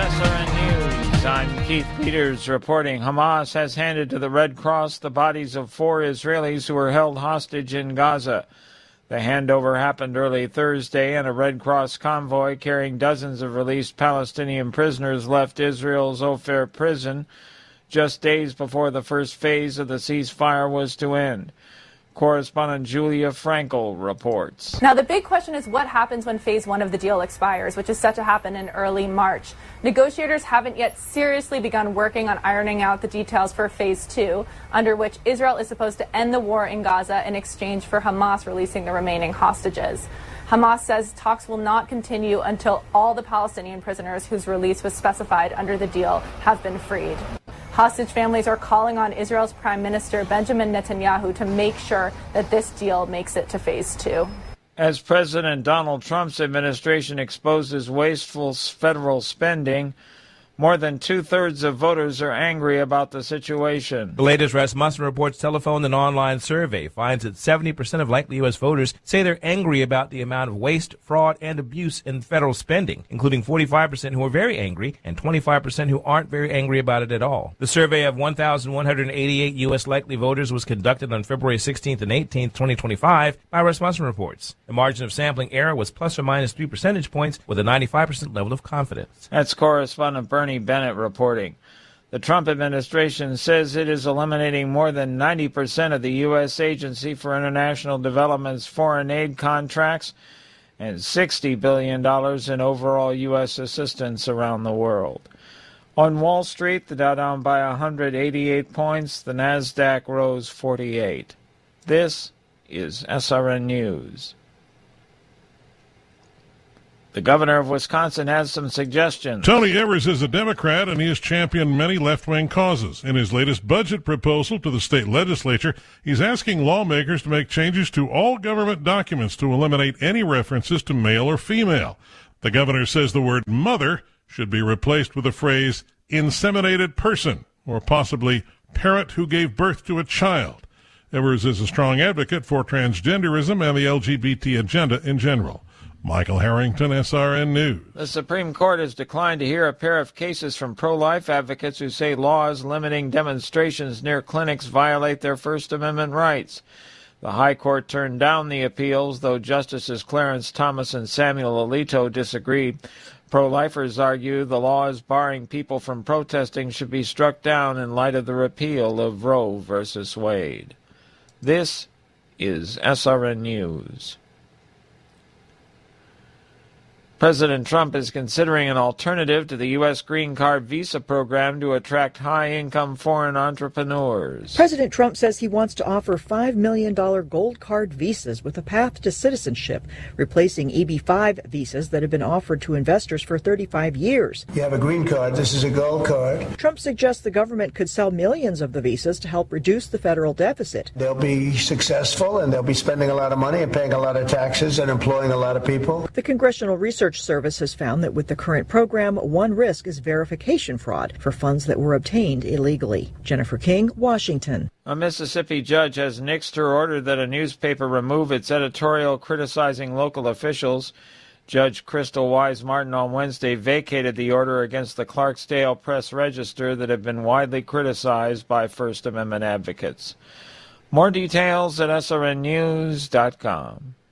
SRN News. I'm Keith Peters reporting. Hamas has handed to the Red Cross the bodies of 4 Israelis who were held hostage in Gaza. The handover happened early Thursday, and a Red Cross convoy carrying dozens of released Palestinian prisoners left Israel's Ofer prison just days before the first phase of the ceasefire was to end. Correspondent Julia Frankel reports. Now, the big question is what happens when Phase 1 of the deal expires, which is set to happen in early March. Negotiators haven't yet seriously begun working on ironing out the details for Phase 2, under which Israel is supposed to end the war in Gaza in exchange for Hamas releasing the remaining hostages. Hamas says talks will not continue until all the Palestinian prisoners whose release was specified under the deal have been freed. Hostage families are calling on Israel's Prime Minister Benjamin Netanyahu to make sure that this deal makes it to Phase 2. As President Donald Trump's administration exposes wasteful federal spending, more than two-thirds of voters are angry about the situation. The latest Rasmussen Reports telephone and online survey finds that 70% of likely U.S. voters say they're angry about the amount of waste, fraud, and abuse in federal spending, including 45% who are very angry and 25% who aren't very angry about it at all. The survey of 1,188 U.S. likely voters was conducted on February 16th and 18th, 2025 by Rasmussen Reports. The margin of sampling error was plus or minus 3 percentage points with a 95% level of confidence. That's correspondent Bernie Bennett reporting. The Trump administration says it is eliminating more than 90% of the U.S. Agency for International Development's foreign aid contracts and $60 billion in overall U.S. assistance around the world. On Wall Street, the Dow down by 188 points, the Nasdaq rose 48. This is SRN News. The governor of Wisconsin has some suggestions. Tony Evers is a Democrat, and he has championed many left-wing causes. In his latest budget proposal to the state legislature, he's asking lawmakers to make changes to all government documents to eliminate any references to male or female. The governor says the word mother should be replaced with the phrase inseminated person, or possibly parent who gave birth to a child. Evers is a strong advocate for transgenderism and the LGBT agenda in general. Michael Harrington, SRN News. The Supreme Court has declined to hear a pair of cases from pro-life advocates who say laws limiting demonstrations near clinics violate their First Amendment rights. The High Court turned down the appeals, though Justices Clarence Thomas and Samuel Alito disagreed. Pro-lifers argue the laws barring people from protesting should be struck down in light of the repeal of Roe v. Wade. This is SRN News. President Trump is considering an alternative to the U.S. Green Card visa program to attract high-income foreign entrepreneurs. President Trump says he wants to offer $5 million gold card visas with a path to citizenship, replacing EB-5 visas that have been offered to investors for 35 years. You have a green card. This is a gold card. Trump suggests the government could sell millions of the visas to help reduce the federal deficit. They'll be successful, and they'll be spending a lot of money and paying a lot of taxes and employing a lot of people. The Congressional Research Service has found that with the current program, one risk is verification fraud for funds that were obtained illegally. Jennifer King, Washington. A Mississippi judge has nixed her order that a newspaper remove its editorial criticizing local officials. Judge Crystal Wise Martin on Wednesday vacated the order against the Clarksdale Press-Register that had been widely criticized by First Amendment advocates. More details at srnnews.com.